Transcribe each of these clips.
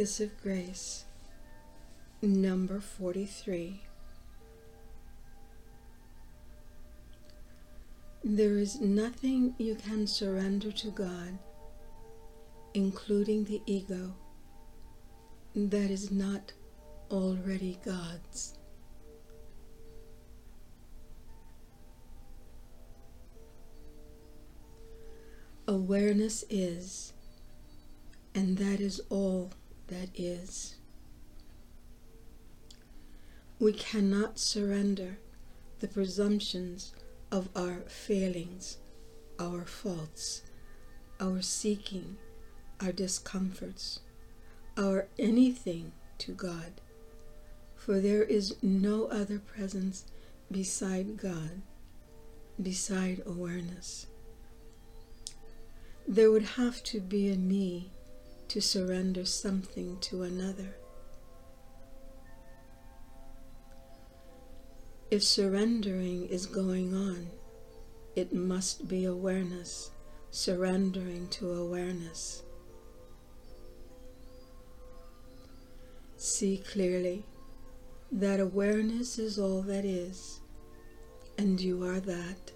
Kiss of Grace, number 43. There is nothing you can surrender to God, including the ego, that is not already God's. Awareness is, and that is all that is. We cannot surrender the presumptions of our failings, our faults, our seeking, our discomforts, our anything to God, for there is no other presence beside God, beside awareness. There would have to be a me to surrender something to another. If surrendering is going on, it must be awareness, surrendering to awareness. See clearly that awareness is all that is, and you are that.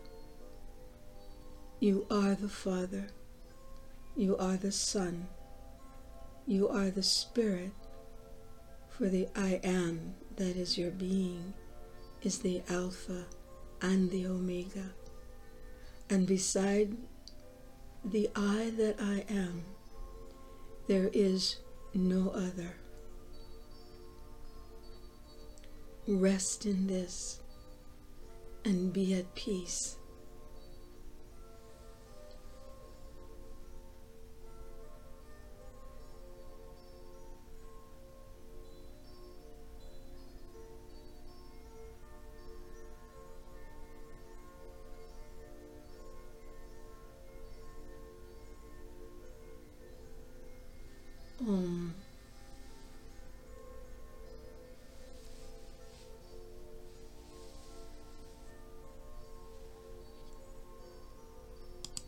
You are the Father. You are the Son. You are the Spirit, for the I am that is your being is the Alpha and the Omega. And beside the I that I am, there is no other. Rest in this and be at peace.